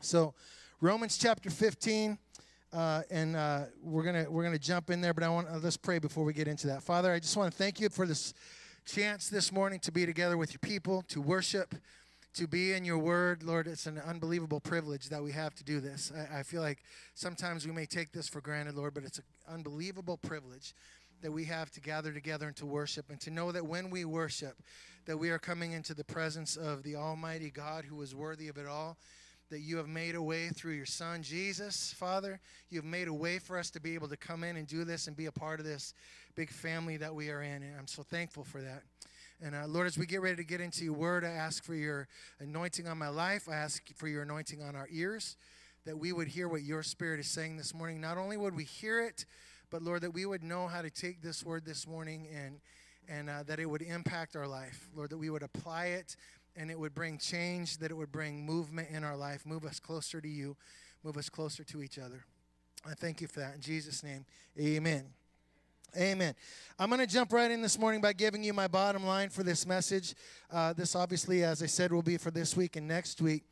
So Romans chapter 15, and we're gonna jump in there, but let's pray before we get into that. Father, I just want to thank you for this chance this morning to be together with your people, to worship, to be in your word. Lord, it's an unbelievable privilege that we have to do this. I feel like sometimes we may take this for granted, Lord, but it's an unbelievable privilege that we have to gather together and to worship, and to know that when we worship, that we are coming into the presence of the Almighty God who is worthy of it all, that you have made a way through your Son, Jesus, Father. You have made a way for us to be able to come in and do this and be a part of this big family that we are in, and I'm so thankful for that. And Lord, as we get ready to get into your word, I ask for your anointing on my life. I ask for your anointing on our ears, that we would hear what your Spirit is saying this morning. Not only would we hear it, but Lord, that we would know how to take this word this morning and that it would impact our life. Lord, that we would apply it and it would bring change, that it would bring movement in our life, move us closer to you, move us closer to each other. I thank you for that. In Jesus' name, amen. Amen. I'm going to jump right in this morning by giving you my bottom line for this message. This obviously, as I said, will be for this week and next week.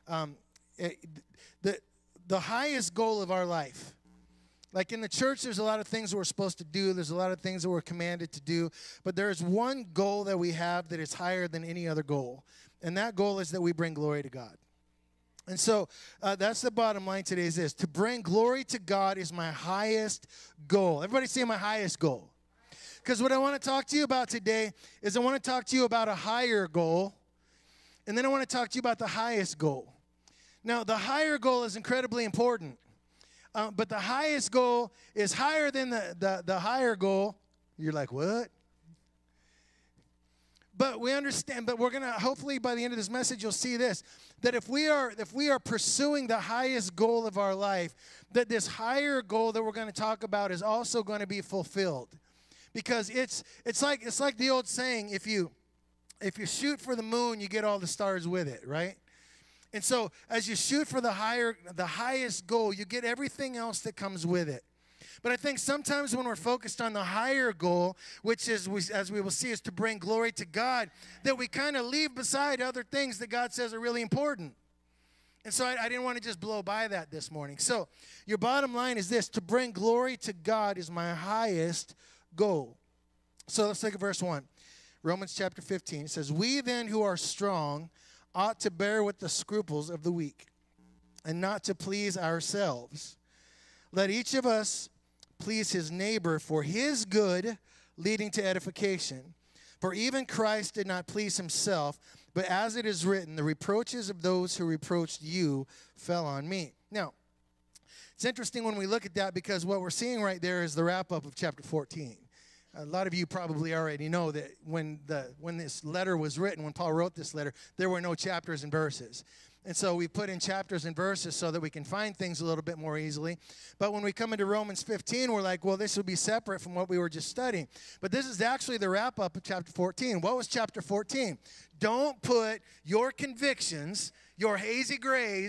The highest goal of our life, like in the church, there's a lot of things that we're supposed to do. There's a lot of things that we're commanded to do. But there is one goal that we have that is higher than any other goal. And that goal is that we bring glory to God. And so that's the bottom line today is this. To bring glory to God is my highest goal. Everybody say my highest goal. Because what I want to talk to you about today is I want to talk to you about a higher goal. And then I want to talk to you about the highest goal. Now, the higher goal is incredibly important. But the highest goal is higher than the higher goal. You're like, what? But we understand, but we're going to, hopefully by the end of this message, you'll see this, that if we are pursuing the highest goal of our life, that this higher goal that we're going to talk about is also going to be fulfilled. Because it's like the old saying, if you shoot for the moon, you get all the stars with it, right? And so as you shoot for the highest goal, you get everything else that comes with it. But I think sometimes when we're focused on the higher goal, which is, as we will see, is to bring glory to God, that we kind of leave beside other things that God says are really important. And so I didn't want to just blow by that this morning. So your bottom line is this: to bring glory to God is my highest goal. So let's look at verse 1. Romans chapter 15. It says, "We then who are strong ought to bear with the scruples of the weak, and not to please ourselves. Let each of us please his neighbor for his good, leading to edification. For even Christ did not please himself, but as it is written, the reproaches of those who reproached you fell on me." Now, it's interesting when we look at that, because what we're seeing right there is the wrap-up of chapter 14. A lot of you probably already know that when this letter was written, when Paul wrote this letter, there were no chapters and verses. And so we put in chapters and verses so that we can find things a little bit more easily. But when we come into Romans 15, we're like, well, this would be separate from what we were just studying. But this is actually the wrap-up of chapter 14. What was chapter 14? Don't put your convictions, your hazy gray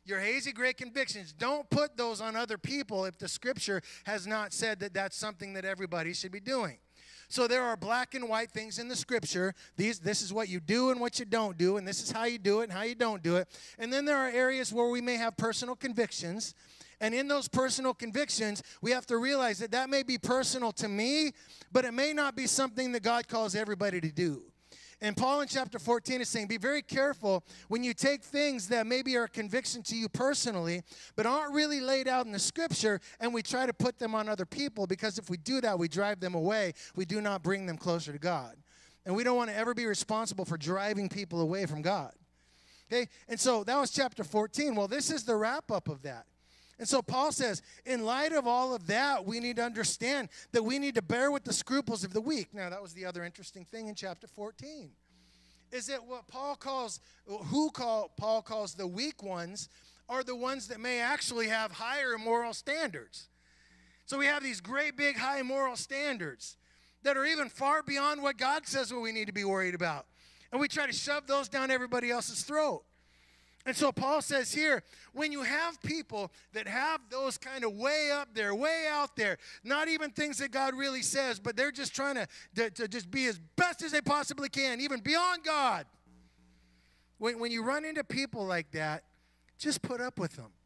convictions, don't put those on other people if the Scripture has not said that that's something that everybody should be doing. So there are black and white things in the Scripture. This is what you do and what you don't do, and this is how you do it and how you don't do it. And then there are areas where we may have personal convictions, and in those personal convictions, we have to realize that that may be personal to me, but it may not be something that God calls everybody to do. And Paul in chapter 14 is saying, be very careful when you take things that maybe are a conviction to you personally, but aren't really laid out in the Scripture, and we try to put them on other people, because if we do that, we drive them away. We do not bring them closer to God. And we don't want to ever be responsible for driving people away from God. Okay? And so that was chapter 14. Well, this is the wrap-up of that. And so Paul says, in light of all of that, we need to understand that we need to bear with the scruples of the weak. Now, that was the other interesting thing in chapter 14. Is that what Paul calls the weak ones are the ones that may actually have higher moral standards. So we have these great big high moral standards that are even far beyond what God says what we need to be worried about. And we try to shove those down everybody else's throat. And so Paul says here, when you have people that have those kind of way up there, way out there, not even things that God really says, but they're just trying to just be as best as they possibly can, even beyond God. When you run into people like that, just put up with them.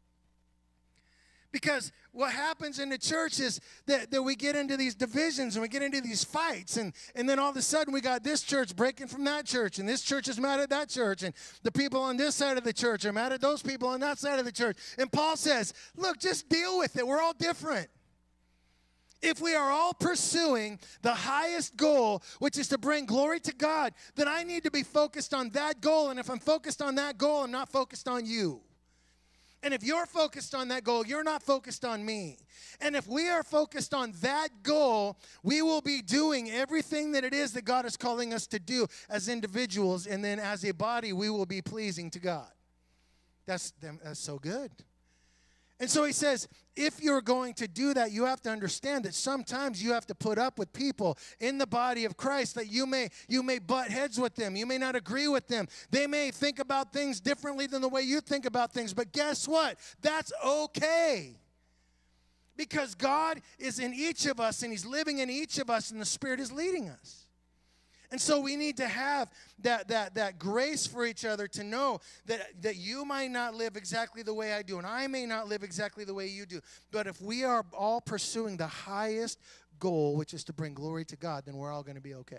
Because what happens in the church is that we get into these divisions and we get into these fights. And then all of a sudden we got this church breaking from that church. And this church is mad at that church. And the people on this side of the church are mad at those people on that side of the church. And Paul says, look, just deal with it. We're all different. If we are all pursuing the highest goal, which is to bring glory to God, then I need to be focused on that goal. And if I'm focused on that goal, I'm not focused on you. And if you're focused on that goal, you're not focused on me. And if we are focused on that goal, we will be doing everything that it is that God is calling us to do as individuals. And then as a body, we will be pleasing to God. That's so good. And so he says, if you're going to do that, you have to understand that sometimes you have to put up with people in the body of Christ that you may butt heads with them. You may not agree with them. They may think about things differently than the way you think about things. But guess what? That's okay. Because God is in each of us, and he's living in each of us, and the Spirit is leading us. And so we need to have that grace for each other to know that you might not live exactly the way I do, and I may not live exactly the way you do. But if we are all pursuing the highest goal, which is to bring glory to God, then we're all going to be okay.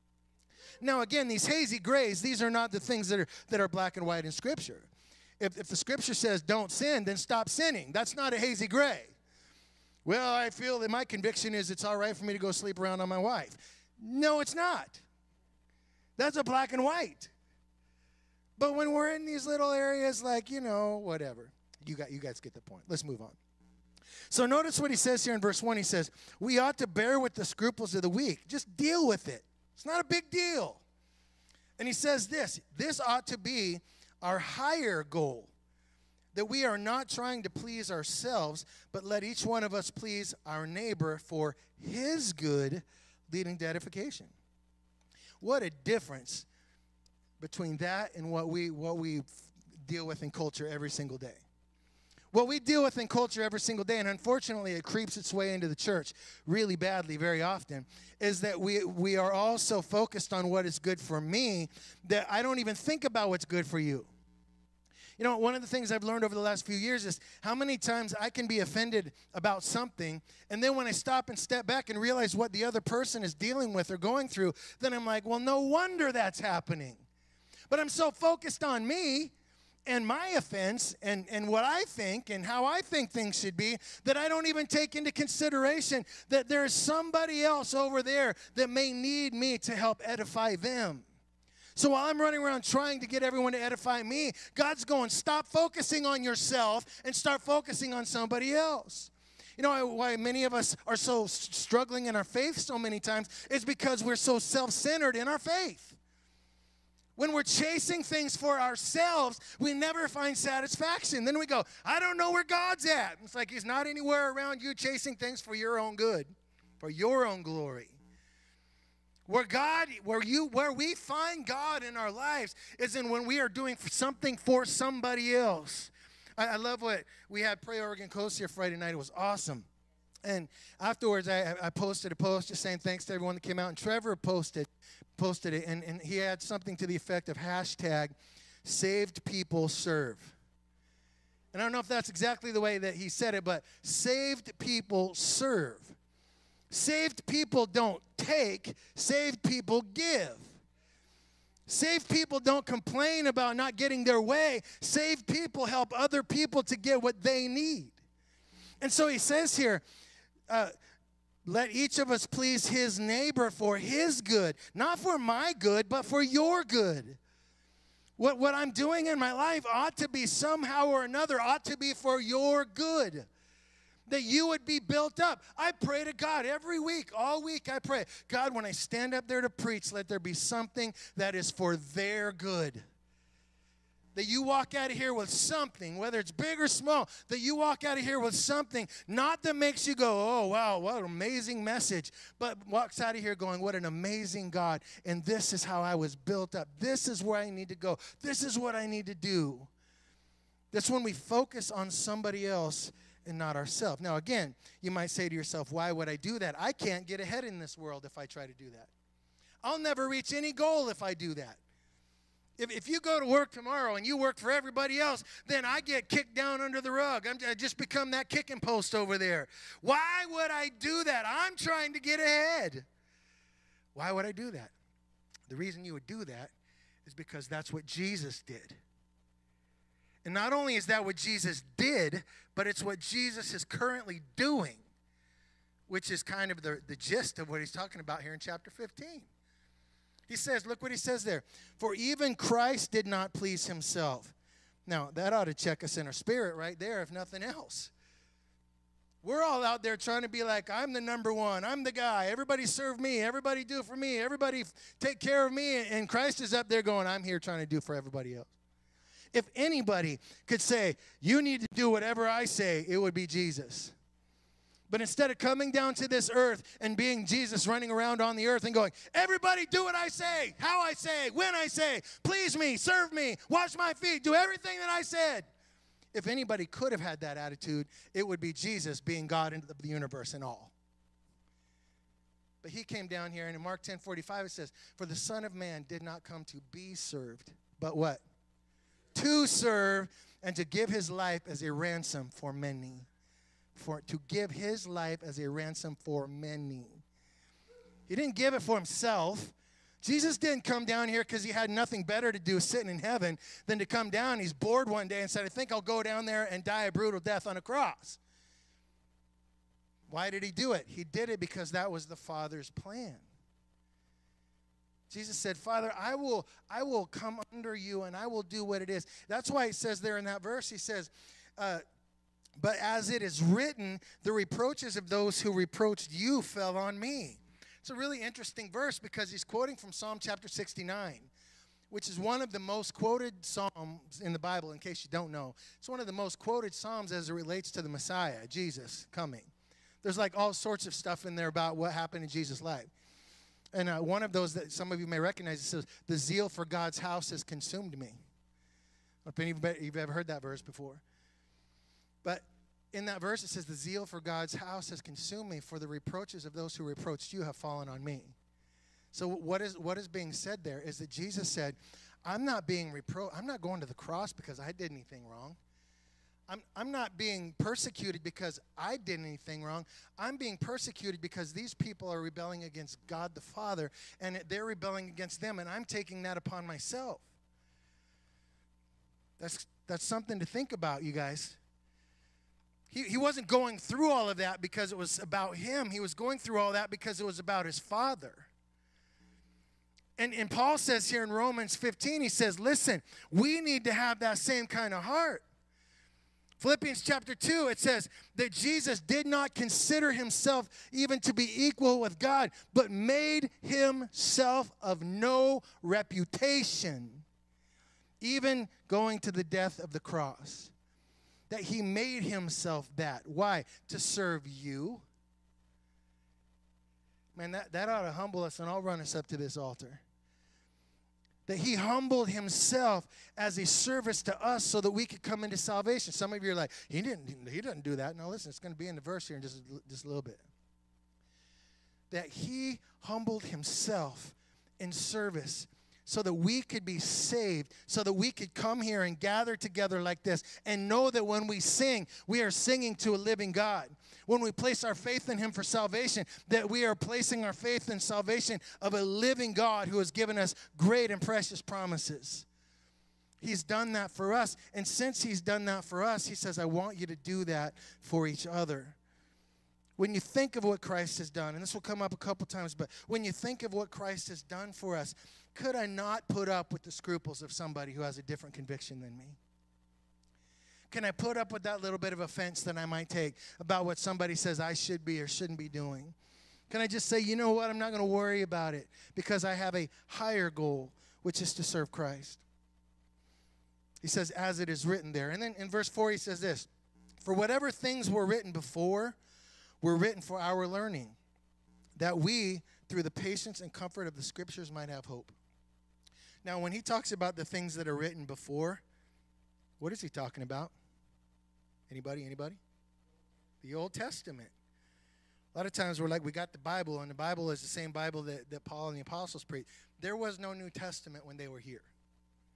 Now, again, these hazy grays, these are not the things that are black and white in Scripture. If the Scripture says don't sin, then stop sinning. That's not a hazy gray. Well, I feel that my conviction is it's all right for me to go sleep around on my wife. No, it's not. That's a black and white. But when we're in these little areas like, whatever, you guys get the point. Let's move on. So notice what he says here in verse 1. He says, we ought to bear with the scruples of the weak. Just deal with it. It's not a big deal. And he says this ought to be our higher goal, that we are not trying to please ourselves, but let each one of us please our neighbor for his good, leading to edification. What a difference between that and what we deal with in culture every single day. What we deal with in culture every single day, and unfortunately it creeps its way into the church really badly very often, is that we are all so focused on what is good for me that I don't even think about what's good for you. One of the things I've learned over the last few years is how many times I can be offended about something, and then when I stop and step back and realize what the other person is dealing with or going through, then I'm like, well, no wonder that's happening. But I'm so focused on me and my offense and what I think and how I think things should be that I don't even take into consideration that there's somebody else over there that may need me to help edify them. So while I'm running around trying to get everyone to edify me, God's going, stop focusing on yourself and start focusing on somebody else. Why many of us are so struggling in our faith so many times is because we're so self-centered in our faith. When we're chasing things for ourselves, we never find satisfaction. Then we go, I don't know where God's at. It's like he's not anywhere around you chasing things for your own good, for your own glory. Where we find God in our lives is in when we are doing something for somebody else. I love what we had Pray Oregon Coast here Friday night. It was awesome. And afterwards, I posted a post just saying thanks to everyone that came out. And Trevor posted it, and he had something to the effect of hashtag saved people serve. And I don't know if that's exactly the way that he said it, but saved people serve. Saved people don't take, saved people give. Saved people don't complain about not getting their way. Saved people help other people to get what they need. And so he says here, let each of us please his neighbor for his good. Not for my good, but for your good. What I'm doing in my life ought to be somehow or another, ought to be for your good. That you would be built up. I pray to God every week, all week I pray, God, when I stand up there to preach, let there be something that is for their good. That you walk out of here with something, whether it's big or small, that you walk out of here with something, not that makes you go, oh, wow, what an amazing message, but walks out of here going, what an amazing God, and this is how I was built up. This is where I need to go. This is what I need to do. That's when we focus on somebody else and not ourselves. Now, again, you might say to yourself, why would I do that? I can't get ahead in this world if I try to do that. I'll never reach any goal if I do that. If you go to work tomorrow and you work for everybody else, then I get kicked down under the rug. I just become that kicking post over there. Why would I do that? I'm trying to get ahead. Why would I do that? The reason you would do that is because that's what Jesus did. And not only is that what Jesus did, but it's what Jesus is currently doing, which is kind of the gist of what he's talking about here in chapter 15. He says, look what he says there. For even Christ did not please himself. Now, that ought to check us in our spirit right there, if nothing else. We're all out there trying to be like, I'm the number one. I'm the guy. Everybody serve me. Everybody do for me. Everybody take care of me. And Christ is up there going, I'm here trying to do for everybody else. If anybody could say, you need to do whatever I say, it would be Jesus. But instead of coming down to this earth and being Jesus running around on the earth and going, everybody do what I say, how I say, when I say, please me, serve me, wash my feet, do everything that I said. If anybody could have had that attitude, it would be Jesus being God into the universe and all. But he came down here, and in Mark 10:45 it says, for the Son of Man did not come to be served, but what? To serve and to give his life as a ransom for many. To give his life as a ransom for many. He didn't give it for himself. Jesus didn't come down here because he had nothing better to do sitting in heaven than to come down. He's bored one day and said, I think I'll go down there and die a brutal death on a cross. Why did he do it? He did it because that was the Father's plan. Jesus said, Father, I will come under you and I will do what it is. That's why it says there in that verse, he says, but as it is written, the reproaches of those who reproached you fell on me. It's a really interesting verse because he's quoting from Psalm chapter 69, which is one of the most quoted psalms in the Bible, in case you don't know. It's one of the most quoted psalms as it relates to the Messiah, Jesus, coming. There's like all sorts of stuff in there about what happened in Jesus' life. And one of those that some of you may recognize, it says, the zeal for God's house has consumed me. I don't know if you've ever heard that verse before. But in that verse, it says, the zeal for God's house has consumed me, for the reproaches of those who reproached you have fallen on me. So what is being said there is that Jesus said, I'm not being I'm not going to the cross because I did anything wrong. I'm not being persecuted because I did anything wrong. I'm being persecuted because these people are rebelling against God the Father, and they're rebelling against them, and I'm taking that upon myself. That's something to think about, you guys. He wasn't going through all of that because it was about him. He was going through all that because it was about his Father. And Paul says here in Romans 15, he says, listen, we need to have that same kind of heart. Philippians chapter 2, it says that Jesus did not consider himself even to be equal with God, but made himself of no reputation, even going to the death of the cross. That he made himself that. Why? To serve you. Man, that ought to humble us, and I'll run us up to this altar. That he humbled himself as a service to us so that we could come into salvation. Some of you are like, he didn't do that. No, listen, it's going to be in the verse here in just a little bit. That he humbled himself in service so that we could be saved, so that we could come here and gather together like this and know that when we sing, we are singing to a living God. When we place our faith in him for salvation, that we are placing our faith in salvation of a living God who has given us great and precious promises. He's done that for us, and since he's done that for us, he says, I want you to do that for each other. When you think of what Christ has done, and this will come up a couple times, but when you think of what Christ has done for us, could I not put up with the scruples of somebody who has a different conviction than me? Can I put up with that little bit of offense that I might take about what somebody says I should be or shouldn't be doing? Can I just say, you know what, I'm not going to worry about it because I have a higher goal, which is to serve Christ. He says, as it is written there. And then in verse 4, he says this, for whatever things were written before were written for our learning, that we, through the patience and comfort of the Scriptures, might have hope. Now, when he talks about the things that are written before, what is he talking about? Anybody? The Old Testament. A lot of times we're like, we got the Bible, and the Bible is the same Bible that Paul and the apostles preached. There was no New Testament when they were here.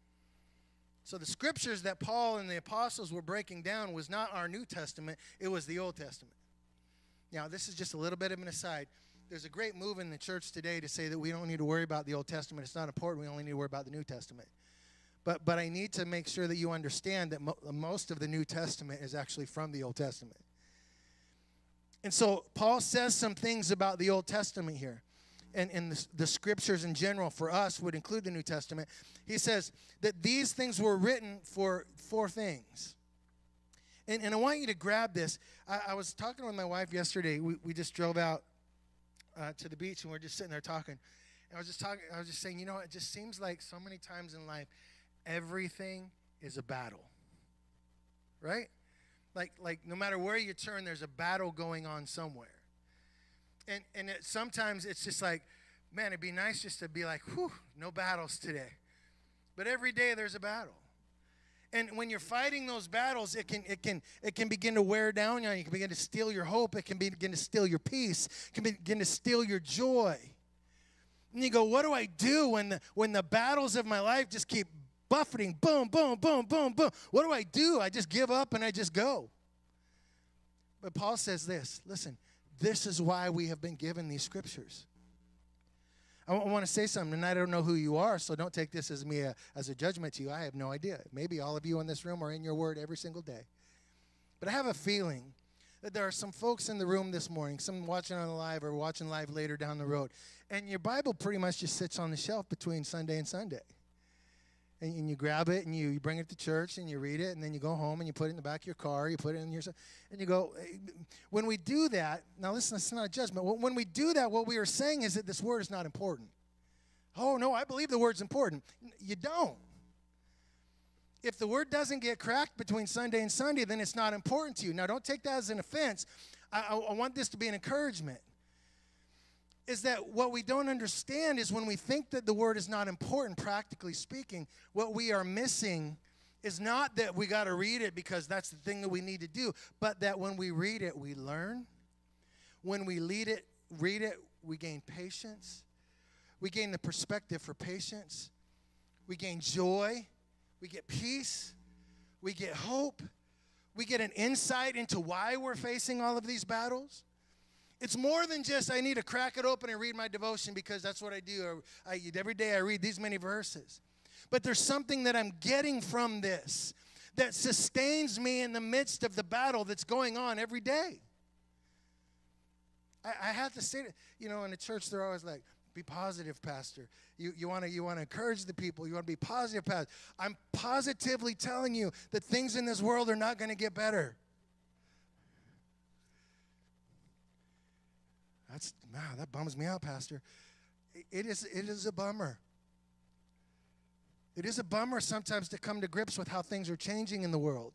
So the scriptures that Paul and the apostles were breaking down was not our New Testament, it was the Old Testament. Now, this is just a little bit of an aside. There's a great move in the church today to say that we don't need to worry about the Old Testament. It's not important. We only need to worry about the New Testament. But I need to make sure that you understand that most of the New Testament is actually from the Old Testament. And so Paul says some things about the Old Testament here. And the scriptures in general for us would include the New Testament. He says that these things were written for four things. And I want you to grab this. I was talking with my wife yesterday. We just drove out to the beach, and we were just sitting there talking. And I was just saying, it just seems like so many times in life, everything is a battle, right? Like no matter where you turn, there's a battle going on somewhere. And sometimes it's just like, man, it'd be nice just to be like, whew, no battles today. But every day there's a battle. And when you're fighting those battles, it can begin to wear down on you. It can begin to steal your hope. It can begin to steal your peace. It can begin to steal your joy. And you go, what do I do when the battles of my life just keep buffeting? Boom, boom, boom, boom, boom. What do I do? I just give up and I just go. But Paul says this. Listen, this is why we have been given these scriptures. I want to say something, and I don't know who you are, so don't take this as me as a judgment to you. I have no idea. Maybe all of you in this room are in your word every single day. But I have a feeling that there are some folks in the room this morning, some watching on the live or watching live later down the road, and your Bible pretty much just sits on the shelf between Sunday and Sunday. And you grab it, and you bring it to church, and you read it, and then you go home, and you put it in the back of your car, you put it in your, and you go, when we do that, now listen, it's not a judgment. When we do that, what we are saying is that this word is not important. Oh, no, I believe the word's important. You don't. If the word doesn't get cracked between Sunday and Sunday, then it's not important to you. Now, don't take that as an offense. I want this to be an encouragement. Is that what we don't understand is when we think that the word is not important, practically speaking, what we are missing is not that we got to read it because that's the thing that we need to do, but that when we read it, we learn. When we read it, we gain patience. We gain the perspective for patience. We gain joy. We get peace. We get hope. We get an insight into why we're facing all of these battles. It's more than just I need to crack it open and read my devotion because that's what I do. Every day I read these many verses. But there's something that I'm getting from this that sustains me in the midst of the battle that's going on every day. I have to say that, in the church they're always like, be positive, Pastor. You want to encourage the people. You want to be positive, Pastor. I'm positively telling you that things in this world are not going to get better. That bums me out, Pastor. It is a bummer. It is a bummer sometimes to come to grips with how things are changing in the world.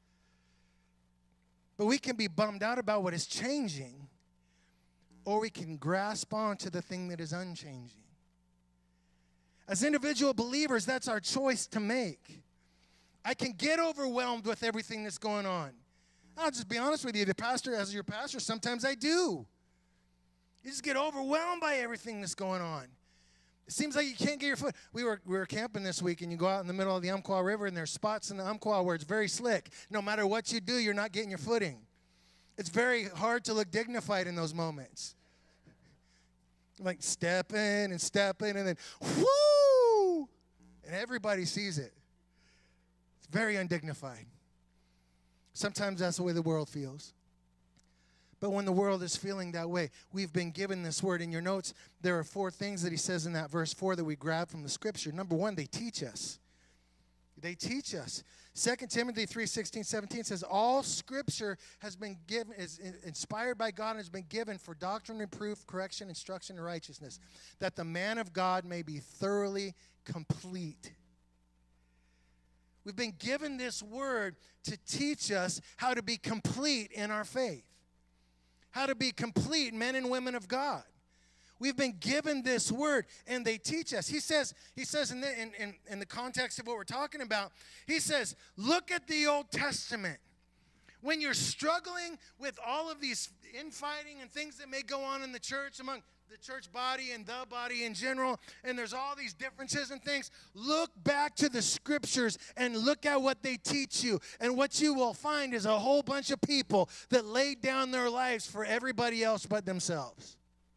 But we can be bummed out about what is changing, or we can grasp on to the thing that is unchanging. As individual believers, that's our choice to make. I can get overwhelmed with everything that's going on. I'll just be honest with you. As your pastor, sometimes I do. You just get overwhelmed by everything that's going on. It seems like you can't get your foot. We were camping this week, and you go out in the middle of the Umpqua River, and there's spots in the Umpqua where it's very slick. No matter what you do, you're not getting your footing. It's very hard to look dignified in those moments. Like stepping, and then whoo! And everybody sees it. It's very undignified. Sometimes that's the way the world feels. But when the world is feeling that way, we've been given this word. In your notes, there are 4 things that he says in that verse 4 that we grab from the scripture. Number 1, they teach us. They teach us. 2 Timothy 3:16-17 says, all scripture has been given, is inspired by God and has been given for doctrine, reproof, correction, instruction, and righteousness, that the man of God may be thoroughly complete. We've been given this word to teach us how to be complete in our faith. How to be complete men and women of God. We've been given this word, and they teach us. He says in the context of what we're talking about, he says, look at the Old Testament. When you're struggling with all of these infighting and things that may go on in the church among the church body and the body in general, and there's all these differences and things. Look back to the scriptures and look at what they teach you. And what you will find is a whole bunch of people that laid down their lives for everybody else but themselves.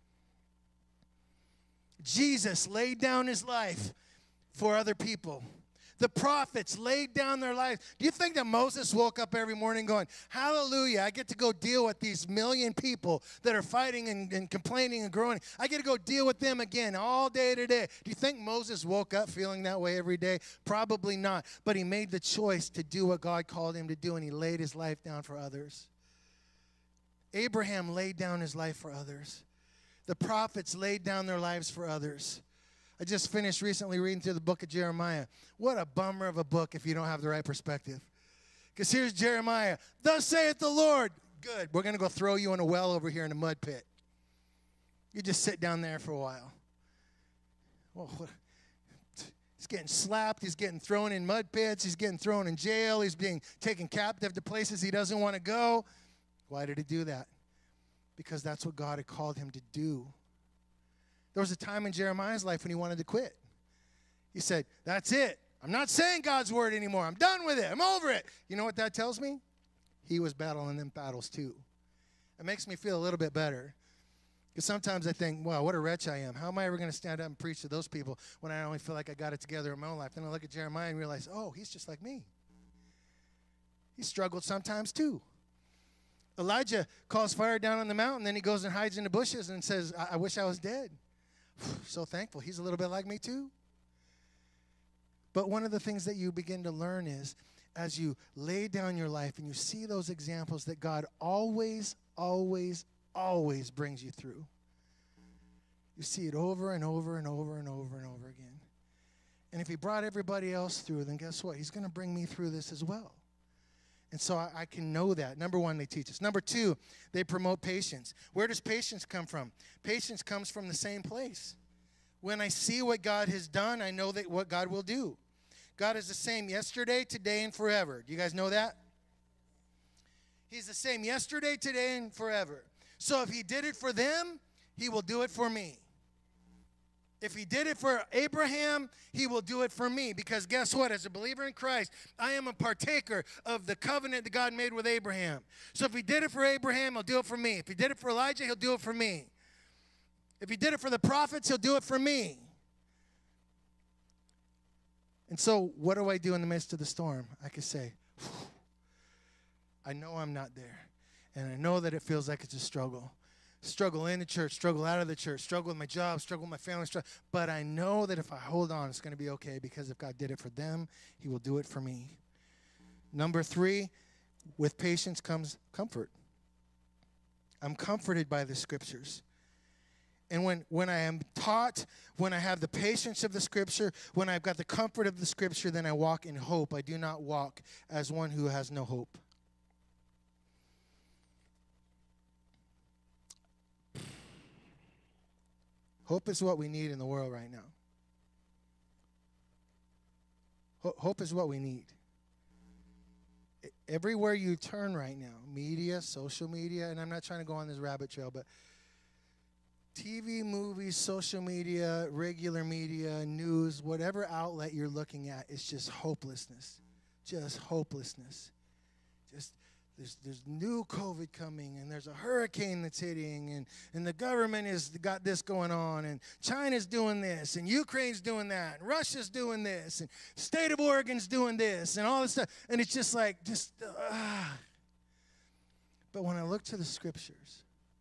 Jesus laid down his life for other people. The prophets laid down their lives. Do you think that Moses woke up every morning going, hallelujah, I get to go deal with these million people that are fighting and complaining and growing. I get to go deal with them again all day today. Do you think Moses woke up feeling that way every day? Probably not. But he made the choice to do what God called him to do, and he laid his life down for others. Abraham laid down his life for others. The prophets laid down their lives for others. I just finished recently reading through the book of Jeremiah. What a bummer of a book if you don't have the right perspective. Because here's Jeremiah. Thus saith the Lord. Good. We're going to go throw you in a well over here in a mud pit. You just sit down there for a while. Well, he's getting slapped. He's getting thrown in mud pits. He's getting thrown in jail. He's being taken captive to places he doesn't want to go. Why did he do that? Because that's what God had called him to do. There was a time in Jeremiah's life when he wanted to quit. He said, that's it. I'm not saying God's word anymore. I'm done with it. I'm over it. You know what that tells me? He was battling them battles too. It makes me feel a little bit better. Because sometimes I think, wow, what a wretch I am. How am I ever going to stand up and preach to those people when I only feel like I got it together in my own life? Then I look at Jeremiah and realize, oh, he's just like me. He struggled sometimes too. Elijah calls fire down on the mountain, then he goes and hides in the bushes and says, I wish I was dead. So thankful. He's a little bit like me too. But one of the things that you begin to learn is as you lay down your life and you see those examples that God always, always, always brings you through. You see it over and over and over and over and over again. And if he brought everybody else through, then guess what? He's going to bring me through this as well. And so I can know that. Number one, they teach us. Number two, they promote patience. Where does patience come from? Patience comes from the same place. When I see what God has done, I know that what God will do. God is the same yesterday, today, and forever. Do you guys know that? He's the same yesterday, today, and forever. So if he did it for them, he will do it for me. If he did it for Abraham, he will do it for me. Because guess what? As a believer in Christ, I am a partaker of the covenant that God made with Abraham. So if he did it for Abraham, he'll do it for me. If he did it for Elijah, he'll do it for me. If he did it for the prophets, he'll do it for me. And so what do I do in the midst of the storm? I can say, I know I'm not there. And I know that it feels like it's a struggle. Struggle in the church, struggle out of the church, struggle with my job, struggle with my family. But I know that if I hold on, it's going to be okay because if God did it for them, he will do it for me. Number three, with patience comes comfort. I'm comforted by the scriptures. And when I am taught, when I have the patience of the scripture, when I've got the comfort of the scripture, then I walk in hope. I do not walk as one who has no hope. Hope is what we need in the world right now. Hope is what we need. Everywhere you turn right now, media, social media, and I'm not trying to go on this rabbit trail, but TV, movies, social media, regular media, news, whatever outlet you're looking at, it's just hopelessness. Just hopelessness. Just There's new COVID coming, and there's a hurricane that's hitting, and the government has got this going on, and China's doing this, and Ukraine's doing that, and Russia's doing this, and the state of Oregon's doing this, and all this stuff. And it's just like, But when I look to the scriptures,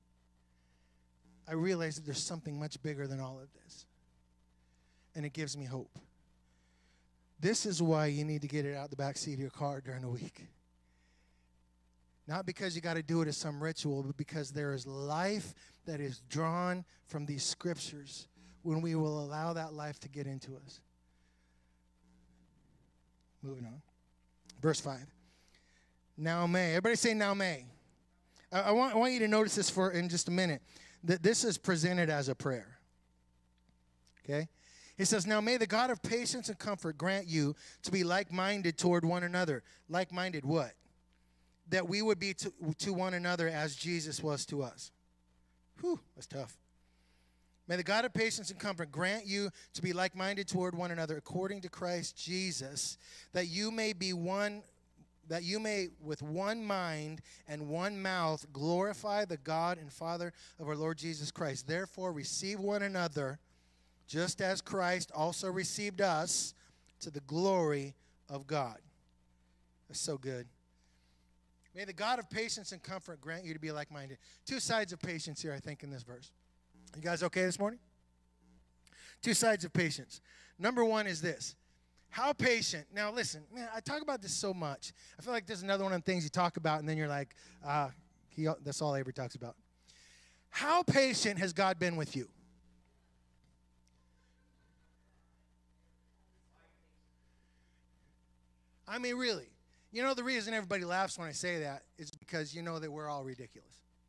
I realize that there's something much bigger than all of this. And it gives me hope. This is why you need to get it out the back seat of your car during the week. Not because you got to do it as some ritual, but because there is life that is drawn from these scriptures when we will allow that life to get into us. Moving on. Verse 5. Now may. Everybody say now may. I want you to notice this for in just a minute. That this is presented as a prayer. Okay? He says, now may the God of patience and comfort grant you to be like-minded toward one another. Like-minded what? That we would be to one another as Jesus was to us. Whew, that's tough. May the God of patience and comfort grant you to be like-minded toward one another according to Christ Jesus, that you may with one mind and one mouth glorify the God and Father of our Lord Jesus Christ. Therefore, receive one another, just as Christ also received us, to the glory of God. That's so good. May the God of patience and comfort grant you to be like-minded. Two sides of patience here, I think, in this verse. You guys okay this morning? Two sides of patience. Number one is this. How patient. Now, listen, man, I talk about this so much. I feel like there's another one of the things you talk about, and then you're like, that's all he ever talks about. How patient has God been with you? I mean, really. You know, the reason everybody laughs when I say that is because you know that we're all ridiculous.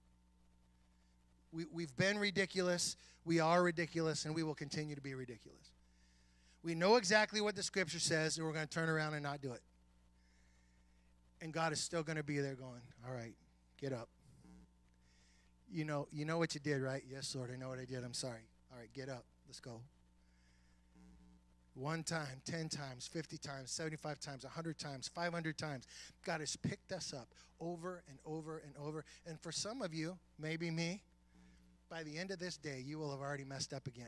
We've been ridiculous, we are ridiculous, and we will continue to be ridiculous. We know exactly what the Scripture says, and we're going to turn around and not do it. And God is still going to be there going, all right, get up. You know what you did, right? Yes, Lord, I know what I did. I'm sorry. All right, get up. Let's go. 1 time, 10 times, 50 times, 75 times, 100 times, 500 times. God has picked us up over and over and over. And for some of you, maybe me, by the end of this day, you will have already messed up again.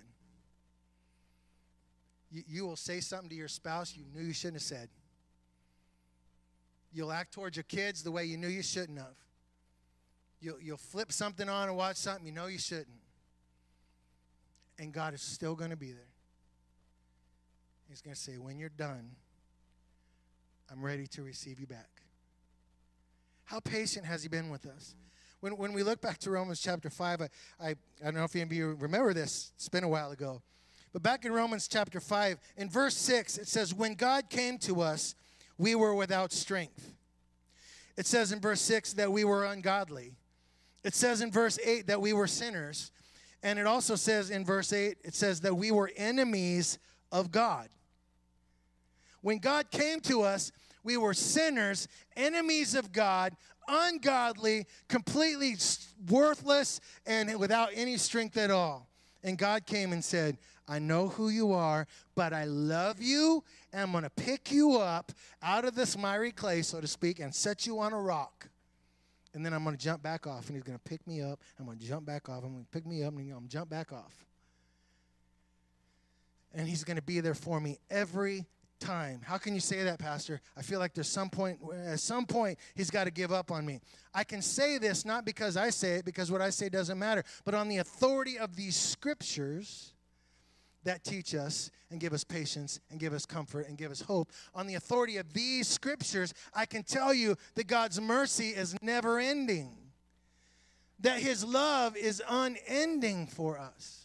You will say something to your spouse you knew you shouldn't have said. You'll act towards your kids the way you knew you shouldn't have. You'll flip something on and watch something you know you shouldn't. And God is still going to be there. He's going to say, when you're done, I'm ready to receive you back. How patient has he been with us? When we look back to Romans chapter 5, I don't know if any of you remember this. It's been a while ago. But back in Romans chapter 5, in verse 6, it says, when God came to us, we were without strength. It says in verse 6 that we were ungodly. It says in verse 8 that we were sinners. And it also says in verse 8, it says that we were enemies of God. When God came to us, we were sinners, enemies of God, ungodly, completely worthless, and without any strength at all. And God came and said, I know who you are, but I love you, and I'm going to pick you up out of this miry clay, so to speak, and set you on a rock. And then I'm going to jump back off, and he's going to pick me up. I'm going to jump back off. I'm going to pick me up, and I'm going to jump back off. And he's going to be there for me every time. How can you say that, Pastor? I feel like at some point, he's got to give up on me. I can say this not because I say it, because what I say doesn't matter, but on the authority of these scriptures that teach us and give us patience and give us comfort and give us hope. On the authority of these scriptures, I can tell you that God's mercy is never ending, that his love is unending for us.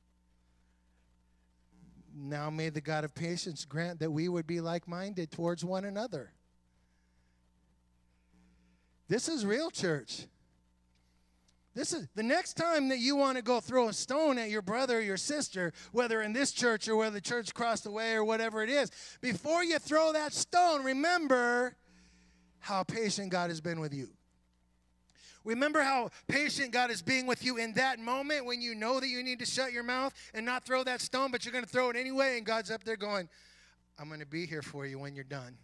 Now may the God of patience grant that we would be like-minded towards one another. This is real, church. This is the next time that you want to go throw a stone at your brother or your sister, whether in this church or whether the church across the way or whatever it is, before you throw that stone, remember how patient God has been with you. Remember how patient God is being with you in that moment when you know that you need to shut your mouth and not throw that stone, but you're going to throw it anyway, and God's up there going, I'm going to be here for you when you're done.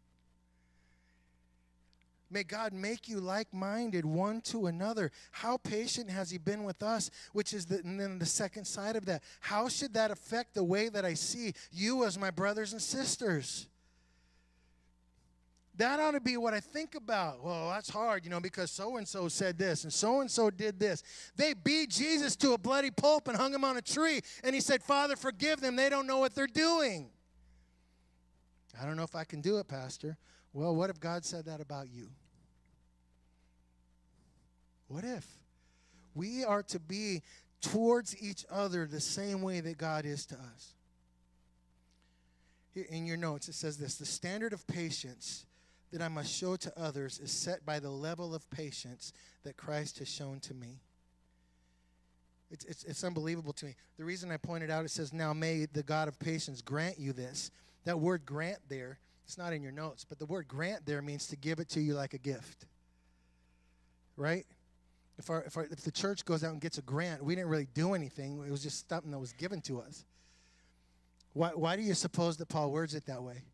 May God make you like-minded one to another. How patient has he been with us, which is and then the second side of that. How should that affect the way that I see you as my brothers and sisters? That ought to be what I think about. Well, that's hard, because so-and-so said this and so-and-so did this. They beat Jesus to a bloody pulp and hung him on a tree. And he said, Father, forgive them. They don't know what they're doing. I don't know if I can do it, Pastor. Well, what if God said that about you? What if? We are to be towards each other the same way that God is to us. Here in your notes, it says this: the standard of patience that I must show to others is set by the level of patience that Christ has shown to me. It's unbelievable to me. The reason I pointed out, it says, now may the God of patience grant you this. That word grant there, it's not in your notes, but the word grant there means to give it to you like a gift. Right? If the church goes out and gets a grant, we didn't really do anything. It was just something that was given to us. Why do you suppose that Paul words it that way?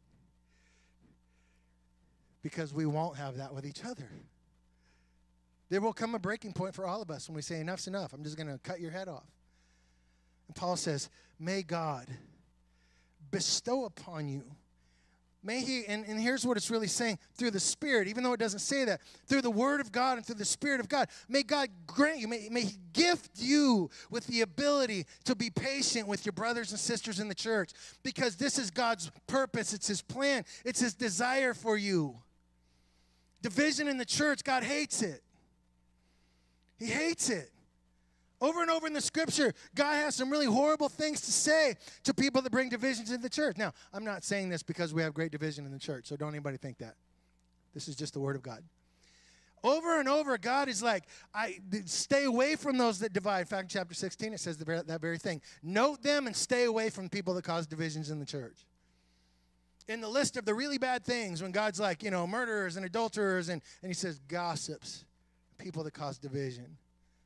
Because we won't have that with each other. There will come a breaking point for all of us when we say, enough's enough. I'm just going to cut your head off. And Paul says, may God bestow upon you. May he, and here's what it's really saying, through the Spirit, even though it doesn't say that, through the Word of God and through the Spirit of God, may God grant you, may he gift you with the ability to be patient with your brothers and sisters in the church, because this is God's purpose, it's his plan, it's his desire for you. Division in the church, God hates it. He hates it. Over and over in the Scripture, God has some really horrible things to say to people that bring divisions in the church. Now, I'm not saying this because we have great division in the church, so don't anybody think that. This is just the Word of God. Over and over, God is like, stay away from those that divide. In fact, in chapter 16, it says that very thing. Note them and stay away from people that cause divisions in the church. In the list of the really bad things, when God's like, murderers and adulterers, and he says gossips, people that cause division.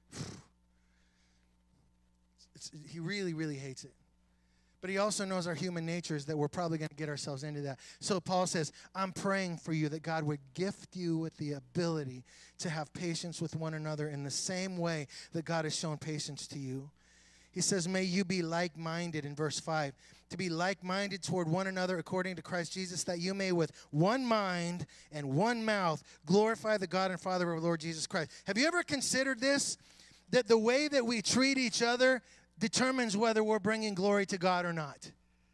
He really, really hates it. But he also knows our human nature is that we're probably going to get ourselves into that. So Paul says, I'm praying for you that God would gift you with the ability to have patience with one another in the same way that God has shown patience to you. He says, may you be like-minded in verse 5, to be like-minded toward one another according to Christ Jesus, that you may with one mind and one mouth glorify the God and Father of our Lord Jesus Christ. Have you ever considered this? That the way that we treat each other determines whether we're bringing glory to God or not.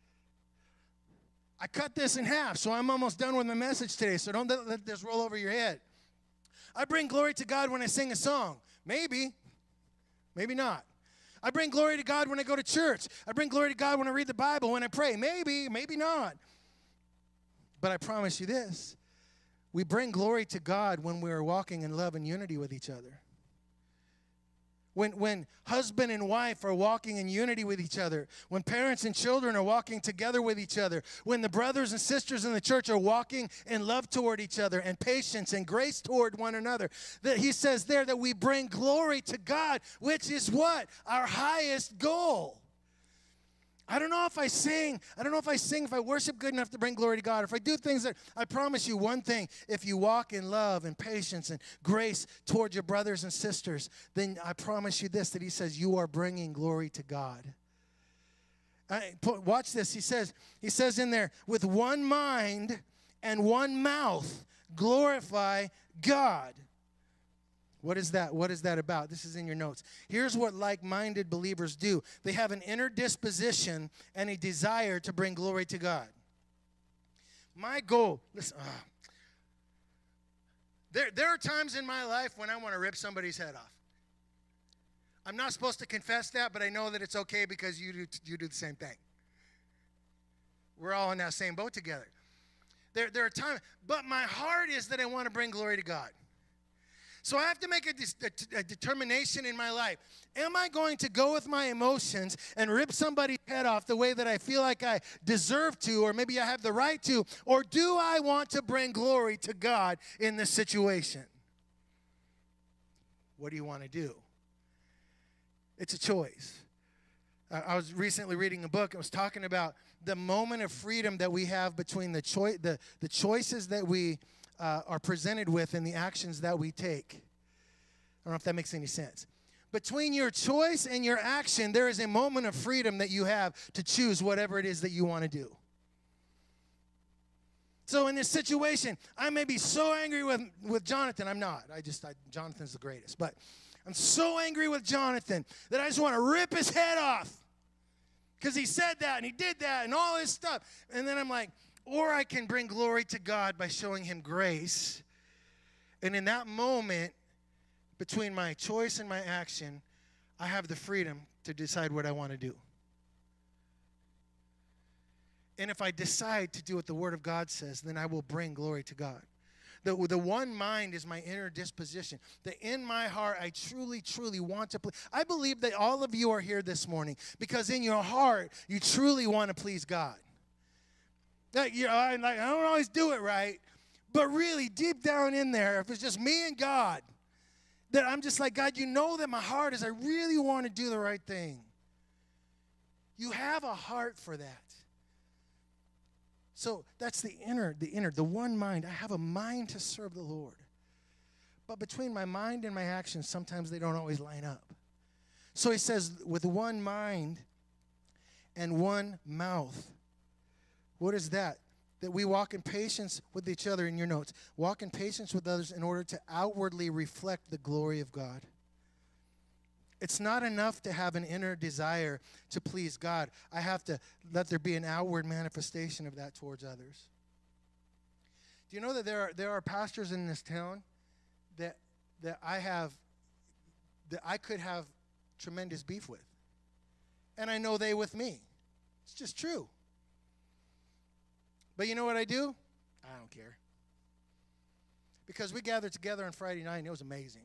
I cut this in half, so I'm almost done with my message today, so don't let this roll over your head. I bring glory to God when I sing a song. Maybe not. I bring glory to God when I go to church. I bring glory to God when I read the Bible, when I pray. Maybe not. But I promise you this, we bring glory to God when we are walking in love and unity with each other. When husband and wife are walking in unity with each other, when parents and children are walking together with each other, when the brothers and sisters in the church are walking in love toward each other and patience and grace toward one another, that he says there that we bring glory to God, which is what? Our highest goal. I don't know if I sing, if I worship good enough to bring glory to God, or if I do things that, I promise you one thing, if you walk in love and patience and grace toward your brothers and sisters, then I promise you this, that he says you are bringing glory to God. Watch this, he says in there, with one mind and one mouth, glorify God. What is that? What is that about? This is in your notes. Here's what like-minded believers do. They have an inner disposition and a desire to bring glory to God. My goal, listen, there are times in my life when I want to rip somebody's head off. I'm not supposed to confess that, but I know that it's okay because you do the same thing. We're all in that same boat together. There are times, but my heart is that I want to bring glory to God. So I have to make a determination in my life. Am I going to go with my emotions and rip somebody's head off the way that I feel like I deserve to, or maybe I have the right to, or do I want to bring glory to God in this situation? What do you want to do? It's a choice. I was recently reading a book. It was talking about the moment of freedom that we have between the choices that we are presented with and the actions that we take. I don't know if that makes any sense. Between your choice and your action, there is a moment of freedom that you have to choose whatever it is that you want to do. So in this situation, I may be so angry with Jonathan. I'm not. Jonathan's the greatest. But I'm so angry with Jonathan that I just want to rip his head off because he said that and he did that and all this stuff. And then I'm like, or I can bring glory to God by showing him grace. And in that moment, between my choice and my action, I have the freedom to decide what I want to do. And if I decide to do what the Word of God says, then I will bring glory to God. The one mind is my inner disposition. That in my heart, I truly, truly want to please. I believe that all of you are here this morning because in your heart, you truly want to please God. I don't always do it right, but really deep down in there, if it's just me and God, That I'm just like, God, you know that my heart is I really want to do the right thing. You have a heart for that. So that's the one mind. I have a mind to serve the Lord. But between my mind and my actions, sometimes they don't always line up. So he says, with one mind and one mouth. What is that? That we walk in patience with each other, in your notes. Walk in patience with others in order to outwardly reflect the glory of God. It's not enough to have an inner desire to please God. I have to let there be an outward manifestation of that towards others. Do you know that there are pastors in this town that I could have tremendous beef with? And I know they with me. It's just true. But you know what I do? I don't care. Because we gathered together on Friday night, and it was amazing.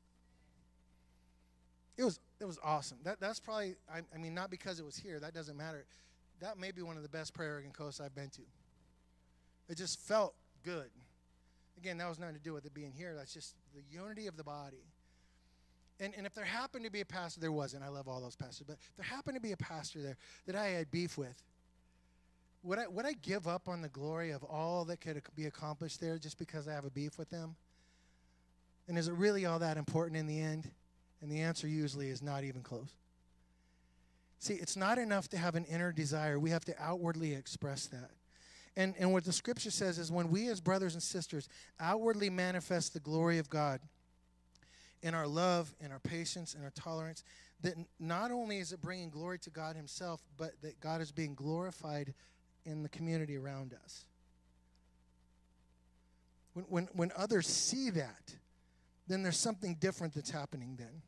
It was awesome. That's probably, I mean, not because it was here. That doesn't matter. That may be one of the best prayer and coasts I've been to. It just felt good. Again, that was nothing to do with it being here. That's just the unity of the body. And if there happened to be a pastor, there wasn't. I love all those pastors. But if there happened to be a pastor there that I had beef with, would I give up on the glory of all that could be accomplished there just because I have a beef with them? And is it really all that important in the end? And the answer usually is not even close. See, it's not enough to have an inner desire. We have to outwardly express that. And what the scripture says is when we as brothers and sisters outwardly manifest the glory of God in our love, in our patience, in our tolerance, that not only is it bringing glory to God himself, but that God is being glorified in the community around us. When others see that, then there's something different that's happening then.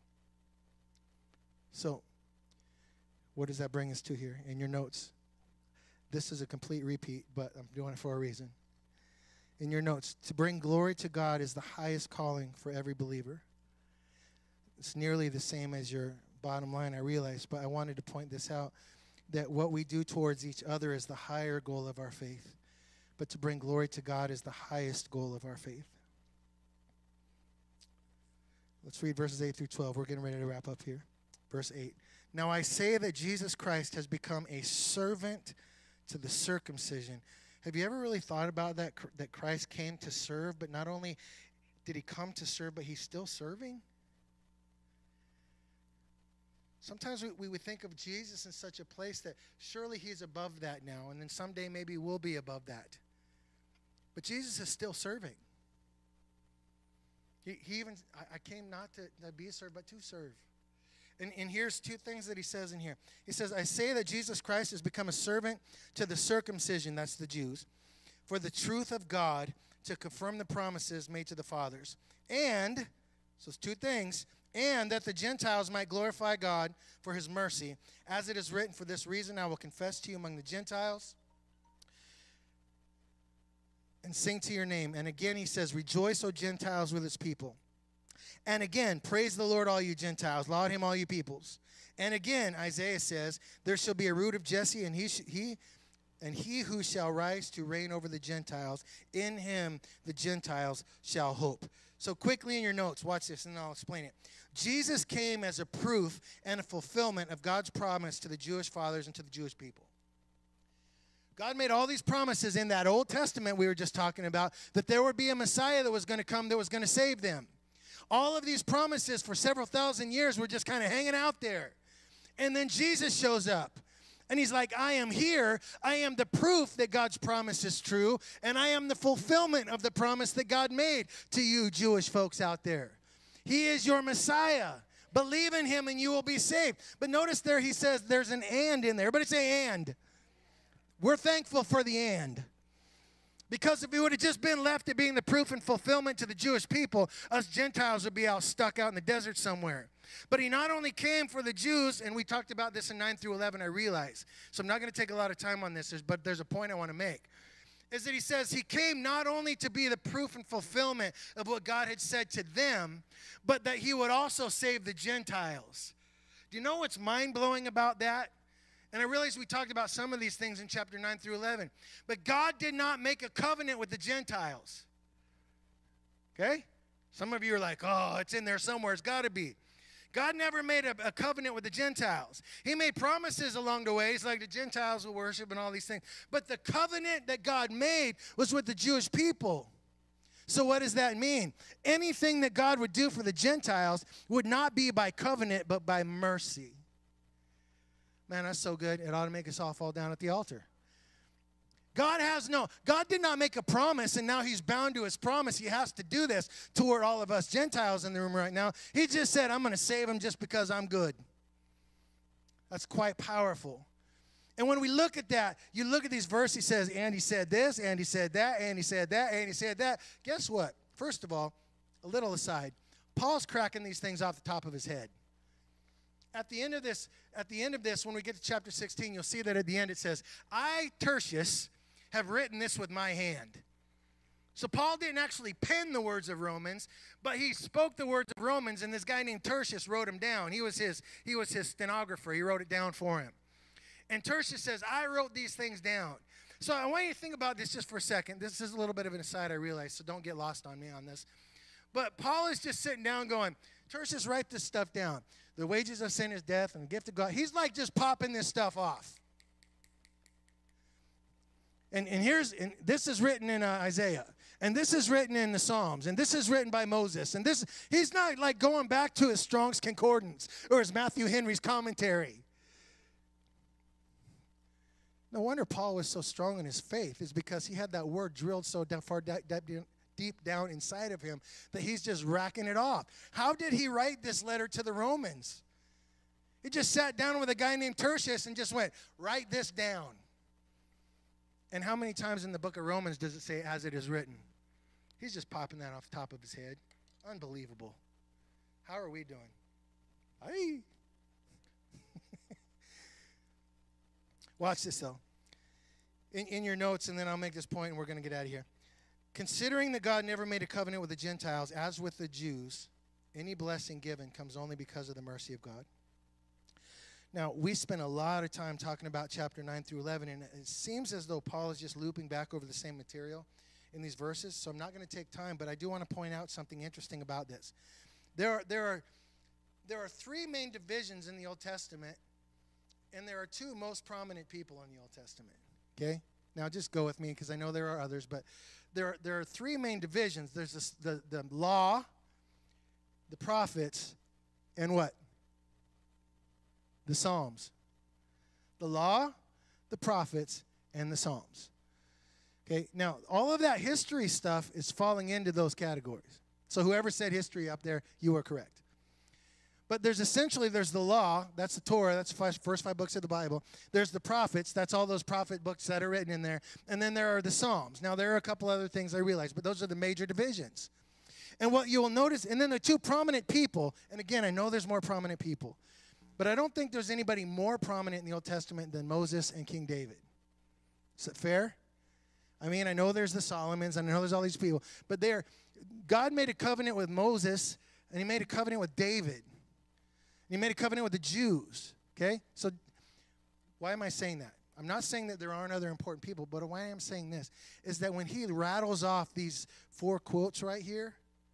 So, what does that bring us to here in your notes? This is a complete repeat, but I'm doing it for a reason. In your notes, to bring glory to God is the highest calling for every believer. It's nearly the same as your bottom line, I realize, but I wanted to point this out, that what we do towards each other is the higher goal of our faith. But to bring glory to God is the highest goal of our faith. Let's read verses 8 through 12. We're getting ready to wrap up here. Verse 8. Now I say that Jesus Christ has become a servant to the circumcision. Have you ever really thought about that Christ came to serve, but not only did he come to serve, but he's still serving? Sometimes we would think of Jesus in such a place that surely he's above that now, and then someday maybe we'll be above that. But Jesus is still serving. He even, I came not to be served, but to serve. And here's two things that he says in here. He says, I say that Jesus Christ has become a servant to the circumcision, that's the Jews, for the truth of God, to confirm the promises made to the fathers. And, so it's two things, and that the Gentiles might glorify God for his mercy. As it is written, for this reason I will confess to you among the Gentiles and sing to your name. And again he says, rejoice, O Gentiles, with his people. And again, praise the Lord, all you Gentiles. Laud him, all you peoples. And again, Isaiah says, there shall be a root of Jesse, and he who shall rise to reign over the Gentiles. In him the Gentiles shall hope. So quickly in your notes, watch this, and I'll explain it. Jesus came as a proof and a fulfillment of God's promise to the Jewish fathers and to the Jewish people. God made all these promises in that Old Testament we were just talking about, that there would be a Messiah that was going to come that was going to save them. All of these promises for several thousand years were just kind of hanging out there. And then Jesus shows up. And he's like, I am here. I am the proof that God's promise is true. And I am the fulfillment of the promise that God made to you Jewish folks out there. He is your Messiah. Believe in him and you will be saved. But notice there he says there's an and in there. Everybody say and. We're thankful for the and. Because if we would have just been left at being the proof and fulfillment to the Jewish people, us Gentiles would be out stuck out in the desert somewhere. But he not only came for the Jews, and we talked about this in 9 through 11, I realize. So I'm not going to take a lot of time on this, but there's a point I want to make. Is that he says he came not only to be the proof and fulfillment of what God had said to them, but that he would also save the Gentiles. Do you know what's mind-blowing about that? And I realize we talked about some of these things in chapter 9 through 11. But God did not make a covenant with the Gentiles. Okay? Some of you are like, oh, it's in there somewhere. It's got to be. God never made a covenant with the Gentiles. He made promises along the ways, like the Gentiles will worship and all these things. But the covenant that God made was with the Jewish people. So what does that mean? Anything that God would do for the Gentiles would not be by covenant, but by mercy. Man, that's so good. It ought to make us all fall down at the altar. God did not make a promise, and now he's bound to his promise. He has to do this toward all of us Gentiles in the room right now. He just said, I'm going to save them just because I'm good. That's quite powerful. And when we look at that, you look at these verses, he says, and he said this, and he said that, and he said that, and he said that. Guess what? First of all, a little aside, Paul's cracking these things off the top of his head. At the end of this, when we get to chapter 16, you'll see that at the end it says, I, Tertius, have written this with my hand. So Paul didn't actually pen the words of Romans, but he spoke the words of Romans, and this guy named Tertius wrote them down. He was his stenographer. He wrote it down for him. And Tertius says, I wrote these things down. So I want you to think about this just for a second. This is a little bit of an aside, I realize, so don't get lost on me on this. But Paul is just sitting down going, Tertius, write this stuff down. The wages of sin is death, and the gift of God. He's like just popping this stuff off. And this is written in Isaiah, and this is written in the Psalms, and this is written by Moses, and he's not like going back to his Strong's Concordance or his Matthew Henry's commentary. No wonder Paul was so strong in his faith, is because he had that word drilled so deep down inside of him that he's just racking it off. How did he write this letter to the Romans? He just sat down with a guy named Tertius and just went, write this down. And how many times in the book of Romans does it say, as it is written? He's just popping that off the top of his head. Unbelievable. How are we doing? Aye. Watch this, though. In your notes, and then I'll make this point, and we're going to get out of here. Considering that God never made a covenant with the Gentiles, as with the Jews, any blessing given comes only because of the mercy of God. Now, we spent a lot of time talking about chapter 9 through 11, and it seems as though Paul is just looping back over the same material in these verses, so I'm not going to take time, but I do want to point out something interesting about this. There are three main divisions in the Old Testament, and there are two most prominent people in the Old Testament, okay? Now, just go with me, because I know there are others, but there are three main divisions. There's the law, the prophets, and what? The Psalms. The law, the prophets, and the Psalms. Okay, now, all of that history stuff is falling into those categories. So whoever said history up there, you are correct. But there's the law, that's the Torah, that's the first 5 books of the Bible. There's the prophets, that's all those prophet books that are written in there. And then there are the Psalms. Now, there are a couple other things I realize, but those are the major divisions. And what you will notice, and then the two prominent people, and again, I know there's more prominent people, but I don't think there's anybody more prominent in the Old Testament than Moses and King David. Is that fair? I mean, I know there's the Solomons, I know there's all these people, but God made a covenant with Moses, and he made a covenant with David. And he made a covenant with the Jews, okay? So why am I saying that? I'm not saying that there aren't other important people, but why I'm saying this is that when he rattles off these 4 quotes right here,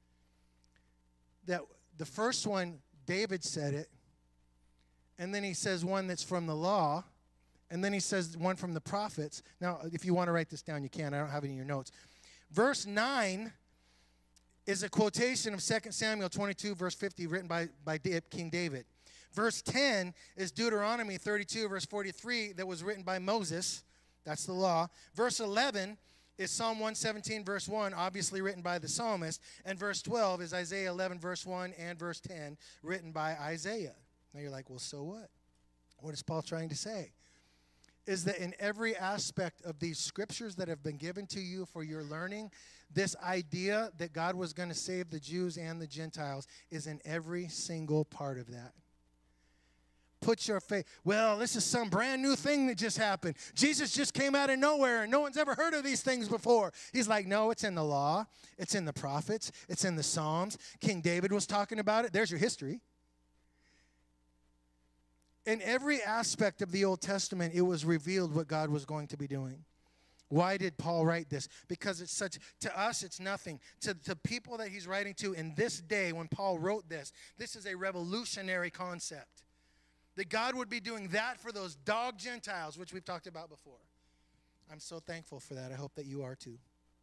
that the first one, David said it, and then he says one that's from the law, and then he says one from the prophets. Now, if you want to write this down, you can. I don't have it in your notes. Verse 9 is a quotation of 2 Samuel 22, verse 50, written by King David. Verse 10 is Deuteronomy 32, verse 43, that was written by Moses. That's the law. Verse 11 is Psalm 117, verse 1, obviously written by the psalmist. And verse 12 is Isaiah 11, verse 1, and verse 10, written by Isaiah. Now you're like, well, so what? What is Paul trying to say? Is that in every aspect of these scriptures that have been given to you for your learning, this idea that God was going to save the Jews and the Gentiles is in every single part of that. Put your faith. Well, this is some brand new thing that just happened. Jesus just came out of nowhere, and no one's ever heard of these things before. He's like, no, it's in the law. It's in the prophets. It's in the Psalms. King David was talking about it. There's your history. In every aspect of the Old Testament, it was revealed what God was going to be doing. Why did Paul write this? Because it's such, to us, it's nothing. To the people that he's writing to in this day when Paul wrote this is a revolutionary concept. That God would be doing that for those dog Gentiles, which we've talked about before. I'm so thankful for that. I hope that you are too.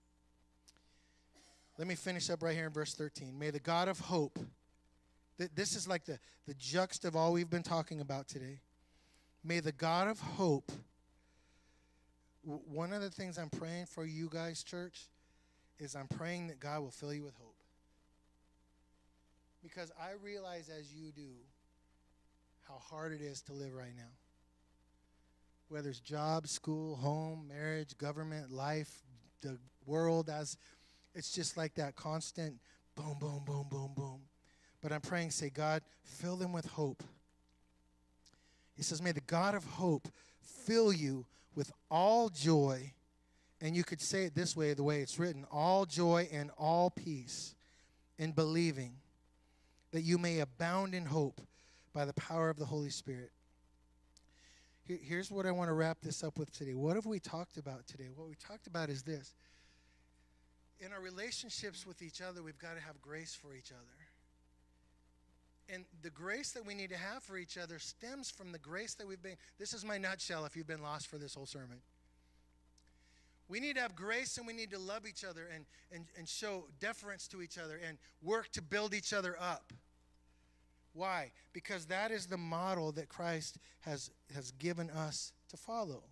Let me finish up right here in verse 13. May the God of hope, this is like the juxt of all we've been talking about today. May the God of hope, one of the things I'm praying for you guys, church, is I'm praying that God will fill you with hope. Because I realize as you do how hard it is to live right now. Whether it's job, school, home, marriage, government, life, the world, it's just like that constant boom, boom, boom, boom, boom. But I'm praying, say, God, fill them with hope. He says, may the God of hope fill you with all joy. And you could say it this way, the way it's written, all joy and all peace in believing, that you may abound in hope by the power of the Holy Spirit. Here's what I want to wrap this up with today. What have we talked about today? What we talked about is this. In our relationships with each other, we've got to have grace for each other. And the grace that we need to have for each other stems from the grace that we've been. This is my nutshell if you've been lost for this whole sermon. We need to have grace and we need to love each other and show deference to each other and work to build each other up. Why? Because that is the model that Christ has given us to follow.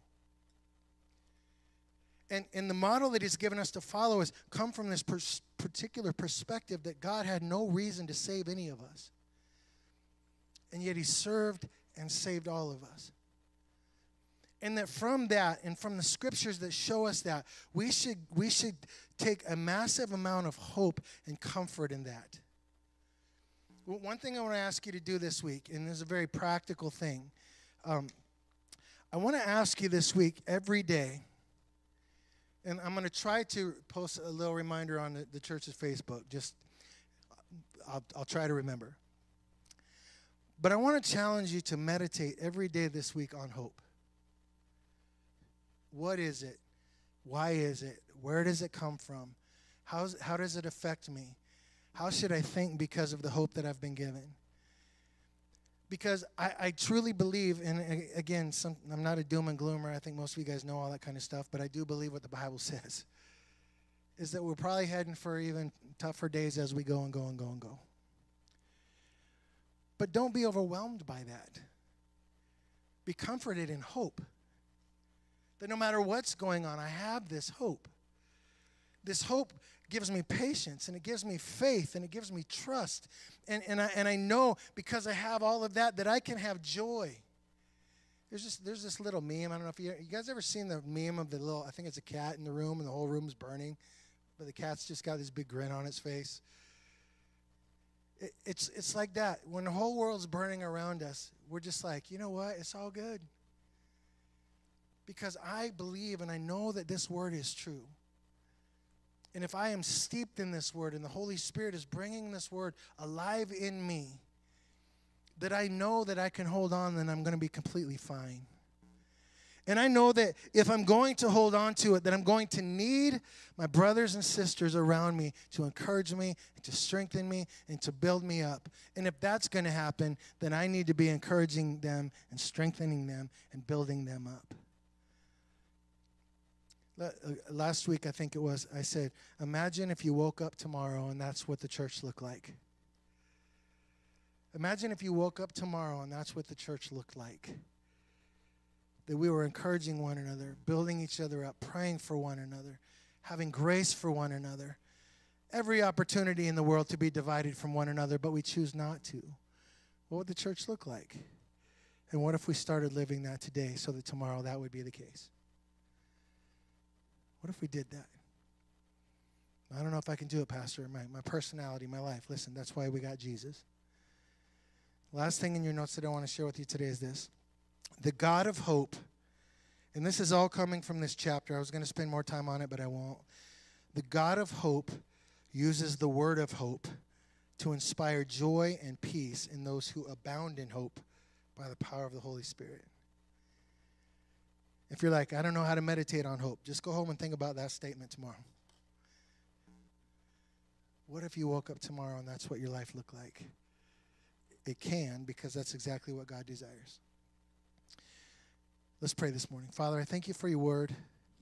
And the model that he's given us to follow has come from this particular perspective that God had no reason to save any of us. And yet he served and saved all of us. And that from that and from the scriptures that show us that, we should take a massive amount of hope and comfort in that. One thing I want to ask you to do this week, and this is a very practical thing. I want to ask you this week, every day, and I'm going to try to post a little reminder on the church's Facebook. I'll try to remember. But I want to challenge you to meditate every day this week on hope. What is it? Why is it? Where does it come from? How does it affect me? How should I think because of the hope that I've been given? Because I truly believe, and again, I'm not a doom and gloomer. I think most of you guys know all that kind of stuff, but I do believe what the Bible says, is that we're probably heading for even tougher days as we go and go and go and go. But don't be overwhelmed by that. Be comforted in hope. That no matter what's going on, I have this hope. This hope gives me patience, and it gives me faith, and it gives me trust. And I know because I have all of that I can have joy. There's this little meme. I don't know if you guys ever seen the meme of the little, I think it's a cat in the room, and the whole room's burning, but the cat's just got this big grin on its face. It's like that. When the whole world's burning around us, we're just like, you know what? It's all good. Because I believe and I know that this word is true. And if I am steeped in this word and the Holy Spirit is bringing this word alive in me, that I know that I can hold on, then I'm going to be completely fine. And I know that if I'm going to hold on to it, that I'm going to need my brothers and sisters around me to encourage me, and to strengthen me, and to build me up. And if that's going to happen, then I need to be encouraging them and strengthening them and building them up. Last week, I think it was, I said, imagine if you woke up tomorrow and that's what the church looked like. Imagine if you woke up tomorrow and that's what the church looked like. That we were encouraging one another, building each other up, praying for one another, having grace for one another. Every opportunity in the world to be divided from one another, but we choose not to. What would the church look like? And what if we started living that today so that tomorrow that would be the case? What if we did that? I don't know if I can do it, Pastor. My personality, my life. Listen, that's why we got Jesus. Last thing in your notes that I want to share with you today is this. The God of hope, and this is all coming from this chapter. I was going to spend more time on it, but I won't. The God of hope uses the word of hope to inspire joy and peace in those who abound in hope by the power of the Holy Spirit. If you're like, I don't know how to meditate on hope, just go home and think about that statement tomorrow. What if you woke up tomorrow and that's what your life looked like? It can, because that's exactly what God desires. Let's pray this morning. Father, I thank you for your word.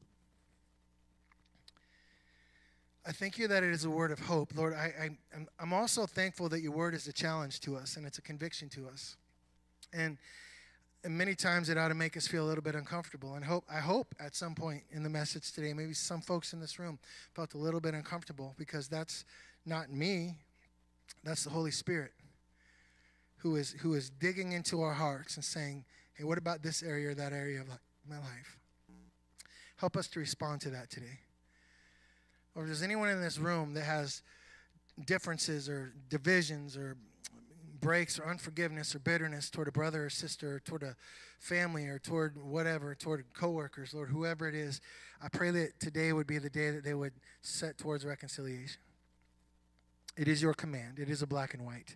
I thank you that it is a word of hope. Lord, I'm also thankful that your word is a challenge to us and it's a conviction to us. And many times it ought to make us feel a little bit uncomfortable. And I hope at some point in the message today, maybe some folks in this room felt a little bit uncomfortable, because that's not me. That's the Holy Spirit who is digging into our hearts and saying, hey, what about this area or that area of my life? Help us to respond to that today. Or if there's anyone in this room that has differences or divisions or breaks or unforgiveness or bitterness toward a brother or sister, or toward a family, or toward whatever, toward coworkers, Lord, whoever it is, I pray that today would be the day that they would set towards reconciliation. It is your command. It is a black and white.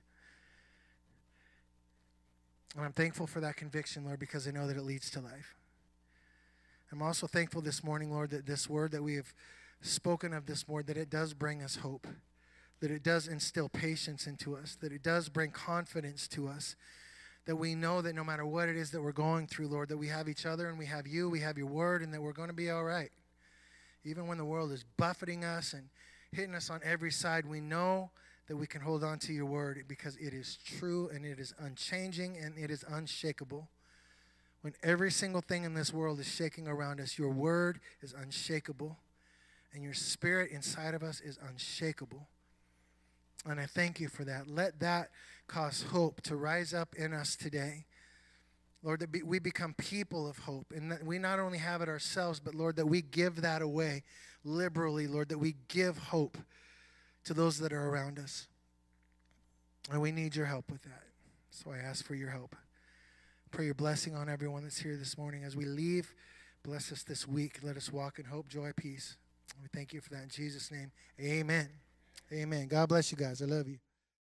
And I'm thankful for that conviction, Lord, because I know that it leads to life. I'm also thankful this morning, Lord, that this word that we have spoken of this morning, that it does bring us hope, that it does instill patience into us, that it does bring confidence to us, that we know that no matter what it is that we're going through, Lord, that we have each other and we have you, we have your word, and that we're going to be all right. Even when the world is buffeting us and hitting us on every side, we know that we can hold on to your word, because it is true and it is unchanging and it is unshakable. When every single thing in this world is shaking around us, your word is unshakable, and your spirit inside of us is unshakable. And I thank you for that. Let that cause hope to rise up in us today. Lord, that we become people of hope, and that we not only have it ourselves, but Lord, that we give that away liberally, Lord, that we give hope to those that are around us. And we need your help with that. So I ask for your help. Pray your blessing on everyone that's here this morning. As we leave, bless us this week. Let us walk in hope, joy, peace. We thank you for that in Jesus' name. Amen. Amen. God bless you guys. I love you.